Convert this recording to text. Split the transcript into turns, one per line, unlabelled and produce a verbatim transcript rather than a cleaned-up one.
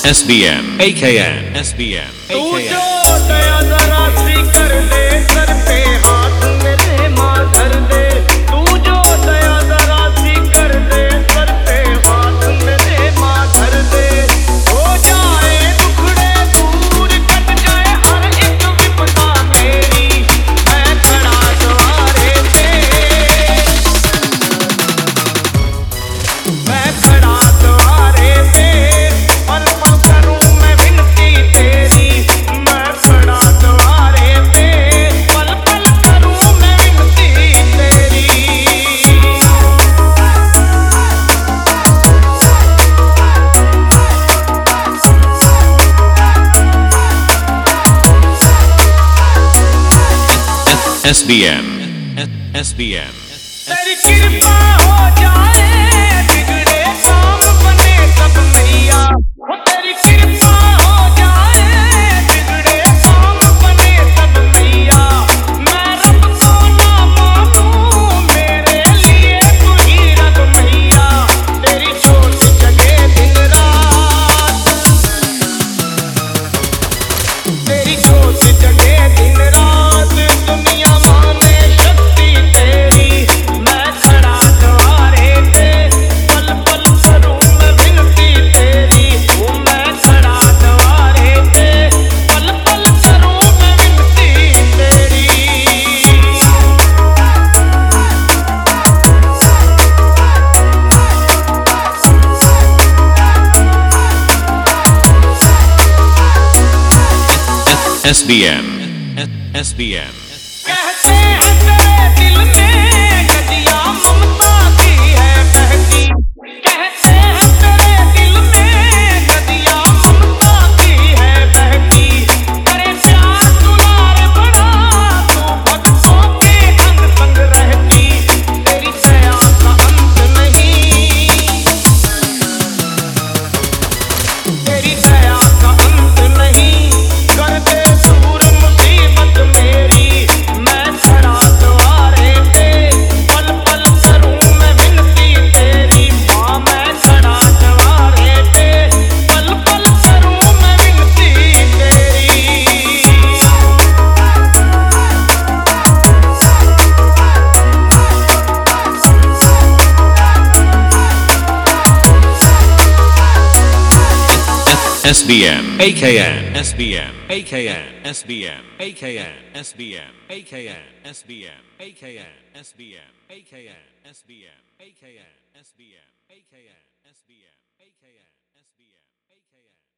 S B M A K N S B M
तू जो दया जरा सी कर दे, सर पे हाथ मेरे माँ धर दे। तू जो दया जरा सी कर दे, सर पे हाथ मेरे माँ धर दे। हो जाए दुखड़े दूर, कट जाए हर एक विपदा मेरी, मैं खड़ा द्वारे पे, मैं खड़ा द्वारे पे। पल पल करूं मैं विनती तेरी, मैं खड़ा द्वारे पे। पल पल करूं मैं विनती तेरी।
S B M S B M
तेरी कृपा हो जाए, बिगड़े काम बने सब मैया। हो तेरी कृपा हो जाए, बिगड़े काम बने सब मैया। मैं रब को ना मानूं, मेरे लिए तू ही रब मैया। तेरी सोच जगे दिन रात, तेरी सोच जगे दिन रात। दुनिया माने शक्ति तेरी, मैं खड़ा द्वारे पे। पल पल करूं मैं विनती तेरी, ओ मैं खड़ा द्वारे पे। पल पल करूं मैं विनती तेरी।
S B M S B M
कहते हैं तेरे दिल में गजिया ममता की है बहती। कहते हैं तेरे दिल में गजिया ममता की है बहती। करे प्यार दुलार बड़ा, तू भक्तों के अंग संग रहती। तेरी दया का अंत नहीं, तेरी दया का अंत नहीं। कर दे दूर मुसीबत मेरी, मैं खड़ा द्वारे पे। पल पल करूं मैं विनती तेरी, माँ मैं खड़ा द्वारे पे। पल पल करूं मैं विनती तेरी।
S B M A K N S B M A K N S B M A K N S B M A K N S B M A K N S B M A K N S B M A K N S B M A K N S B M A K N S B M A K N